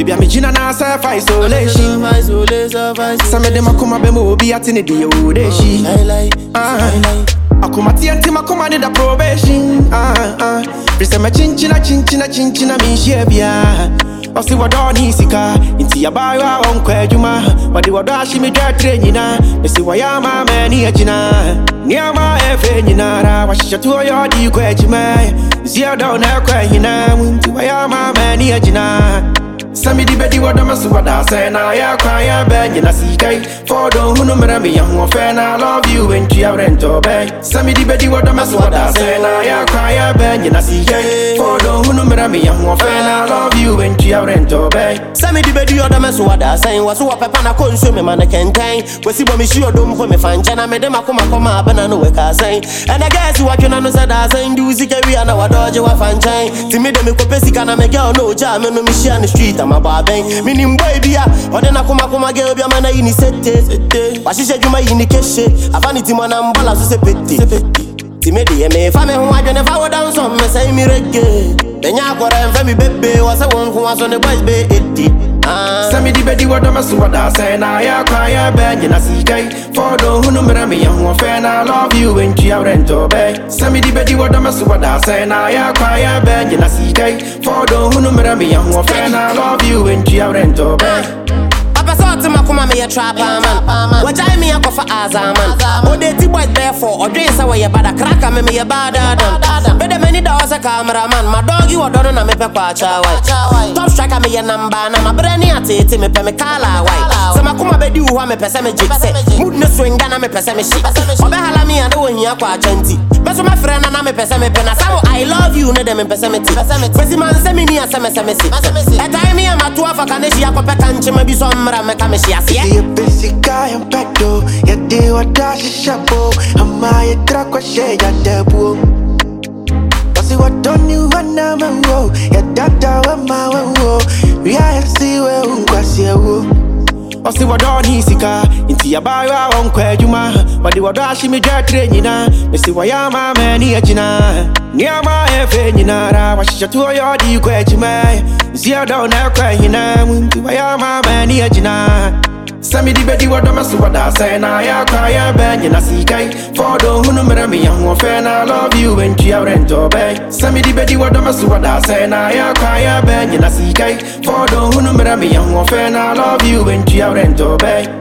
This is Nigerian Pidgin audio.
Baby, I'm a gina na self isolation. Some of them a come a be mo be at in the day she. I come at the end I come and need a probation. Please me chinchina me shebia. I see what don't he sika. Inti ya buy wa onkwe juma. But the water she me dry train na. Me see why ya ma many a jina. Near my efe nina. Wa shisha tu yo di kwe jima. Zia down na kwe hina. Munti why ya ma many a jina. Sami di bedi wada masu wada say na ya kwa ya ben na sikai for don hunu mera me ya ho fe na love you and you rent obey. Sami di bedi wada masu wada say na ya kwa ya ben na sikai for don hunu mera me ya ho fe na love you and you rent obey. Sami di bedi wada masu wada say wasu wa pepa na consume man kenten wesi bo me shi odom fo me fancha na me dem akoma abana no we ka say and I guess you watch na no say da say ndi usike wi na wadoje wa fancha ti me dem ko pesika na me girl no ja me no me shi on the street I'm a baben, minim boy bia. Odena kuma girl bia mana ini sete. Washishe juma ini keshe. Afaniti mwana mbala so sepeti. Timedi me fa me ho adwene fa wo down some me say mi reggae. Benya akora mfa mi bebe wase won ko aso ne boys be eti. Sami di bedi wada masu wada say na ya kwa ya ben na sikai for don hunu mera me ya ho fe na love you and you rent obey. Sami di bedi wada masu wada say na ya kwa ya ben na sikai for don hunu mera me ya ho fe na love you and you rent obey. Papa saw to makuma me a trapper man. What I me a kofa azaman. O de ti boy therefore or drink sa way bada crack me a bada dan. But the many doors a cameraman. My dog you a don na me pe kwacha wai. Top striker me a number na my brain a tete me pe me kala wai. So makuma be di wo me pese me jikse. Mood no swing na me pese me shit. Obe hala me and wo hia kwa chanti. Beso my friend na me pese me pe na sao I love you ne dem me pese me ti. Pese man se me ni a se me si. E time me a matua fa kaneshi akope kanche me bi so make me see a busy guy and back door. Ya de wa dash shapo. Ama ye trakwa she ya debu. Kasi wa doni wana mango. Ya dada wa mawango. We are see we unkwasi ewo. Osi wa doni sika. Inti ya buy wa onkwe juma. Wadi wa dashi mi dry train na. Mesi wa ya ma meni ya jina. Niama efe nina. Washisha tu yo di kwe jima. Zia down na kwe hina. Munti wa ya ma meni ya jina. Sami di bedi wada masu wada say na ya kwa ya ben na sikai for don hunu mera me ya ho fe na love you and you rent obey. Sami di bedi wada masu wada say na ya kwa ya ben na sikai for don hunu mera me ya ho fe na love you and you rent obey.